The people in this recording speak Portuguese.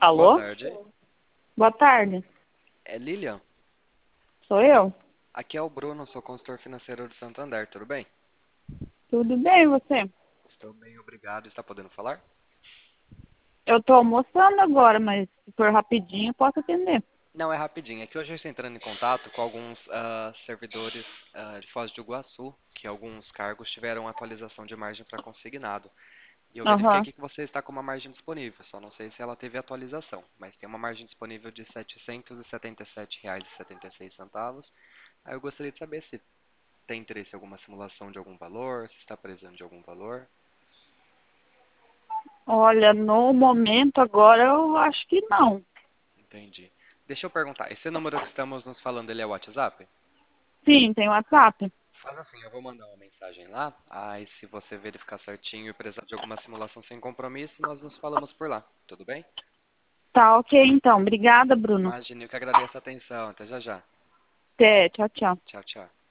Boa Alô? tarde. Boa tarde. É Lilian? Sou eu. Aqui é o Bruno, sou consultor financeiro do Santander, tudo bem? Tudo bem, e você? Estou bem, obrigado. Está podendo falar? Eu tô almoçando agora, mas se for rapidinho, eu posso atender. Não, é rapidinho. É que hoje eu estou entrando em contato com alguns servidores de Foz do Iguaçu, que alguns cargos tiveram atualização de margem para consignado. E eu verifiquei Aham. aqui que você está com uma margem disponível, só não sei se ela teve atualização, mas tem uma margem disponível de R$ 777,76. Aí eu gostaria de saber se tem interesse em alguma simulação de algum valor, se está precisando de algum valor. Olha, no momento agora eu acho que não. Entendi. Deixa eu perguntar, esse número que estamos nos falando, ele é o WhatsApp? Sim, tem WhatsApp. Faz assim, eu vou mandar uma mensagem lá, aí se você verificar certinho e precisar de alguma simulação sem compromisso, nós nos falamos por lá, tudo bem? Tá ok então. Obrigada, Bruno. Imagine, eu que agradeço a atenção, até já já. Até, tchau, tchau. Tchau, tchau.